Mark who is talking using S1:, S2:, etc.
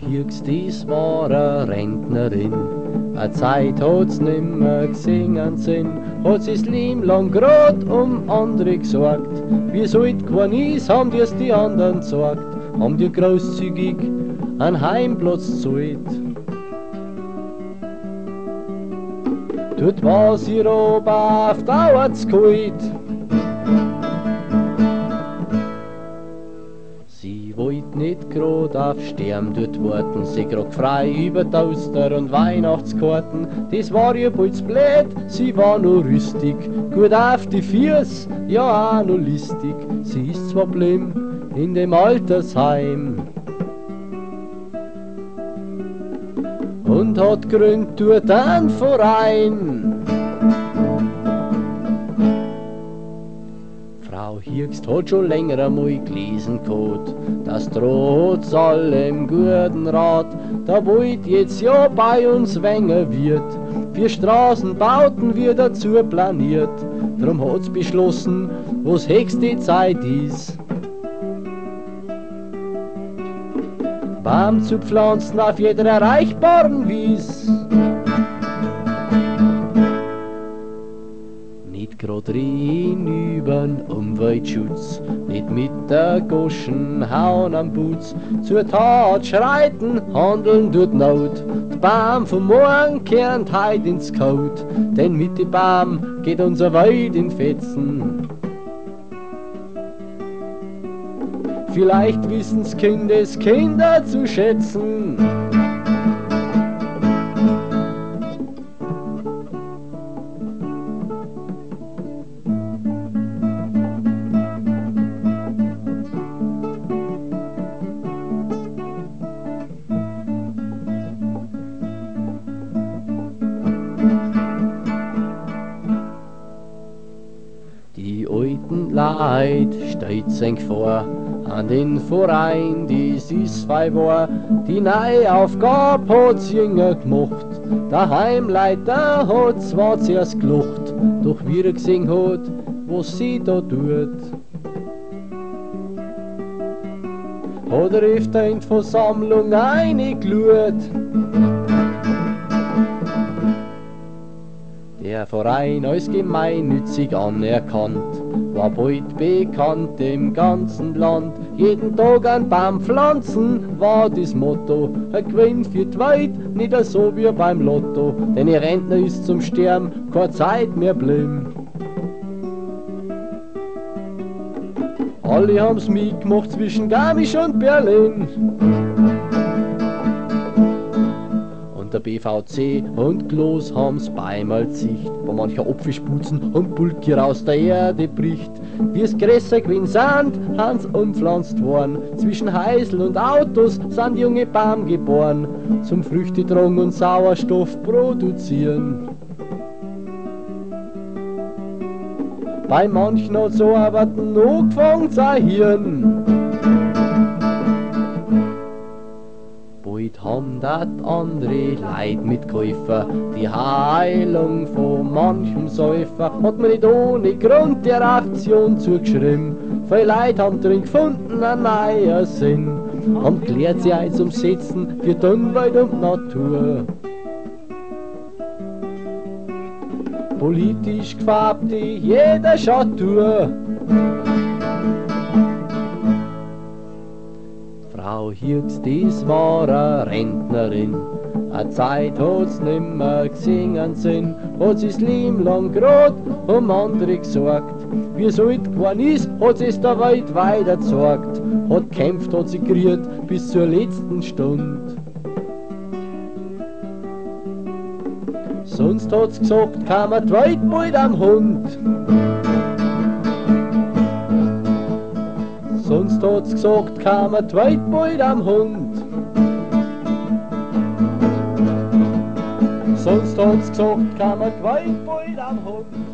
S1: Hügst, dies war a Rentnerin, a Zeit hat's nimmer gesehen an Sinn, hat sie's Leben lang grad andere gesorgt. Wie's heut kein is, haben dir's die anderen gesagt, haben dir großzügig einen Heimplatz zahlt. Dort war sie aber auf Dauer zu kalt. Sie wollt nicht grad auf Sterben dort warten, sie grad frei über Toaster und Weihnachtskarten. Das war ihr bald blöd, sie war nur rüstig, gut auf die Füße, ja auch noch listig. Sie ist zwar blieb in dem Altersheim und hat gründ dort einen Verein. Frau Hügst hat schon länger einmal gelesen gehabt, dass trotz allem guten Rat da wollt jetzt ja bei uns wenger wird. Für Straßenbauten wird dazu planiert, drum hat's beschlossen, wo's höchste Zeit ist, Baum zu pflanzen auf jeder erreichbaren Wies. Nicht grad reden übern Umweltschutz, nicht mit der Goschen hauen am Putz, zur Tat schreiten, handeln tut Not. Die Baum vom Morgen kehrt heut ins Kaut, denn mit dem Baum geht unser Welt in Fetzen. Vielleicht wissen's Kinder zu schätzen. Die alten Leid steht sich vor an den Verein, das ist zwei war. Die neue Aufgabe hat's jünger gemacht. Der Heimleiter hat zwar zuerst gelacht, doch wie er gesehen hat, was sie da tut, hat er öfter in die Versammlung reingeschaut. Der Verein als gemeinnützig anerkannt, war bald bekannt im ganzen Land. Jeden Tag ein Baum pflanzen war das Motto. Ein Gewinn für die Welt, nicht so wie beim Lotto. Denn ihr Rentner ist zum Sterben keine Zeit mehr blieb. Alle haben's mitgemacht zwischen Garmisch und Berlin. Der BVC und Klos haben's beimal Sicht, wo mancher Apfelsputzen und Pulkier aus der Erde bricht. Wie's größer gewesen sind, haben's umpflanzt worden. Zwischen Heisel und Autos sind junge Baum geboren, zum Früchtetrunk und Sauerstoff produzieren. Bei manchen hat's so arbeiten angefangen zu Hirn. Bald haben dat andere Leid mitgeholfen, die Heilung von manchem Säufer hat man nicht ohne Grund der Aktion zugeschrieben. Viele Leute haben drin gefunden einen neuen Sinn, haben gelehrt sie einzusetzen für die Umwelt und Natur. Politisch gefärbte jeder Schatur. Frau Hügst, dies war a Rentnerin, a Zeit hat's nimmer gesehen an Sinn, hat sie's Leben lang grad andere gesorgt. Wie's heut geworden is, hat sie's der Welt weiter gesorgt, hat kämpft, hat sie geriert bis zur letzten Stund. Sonst hat's gesagt, kam man die Welt bald am Hund. Sonst hat's gesagt, kam man die Welt bald am Hund. Sonst hat's gesagt, kam man die Welt bald am Hund.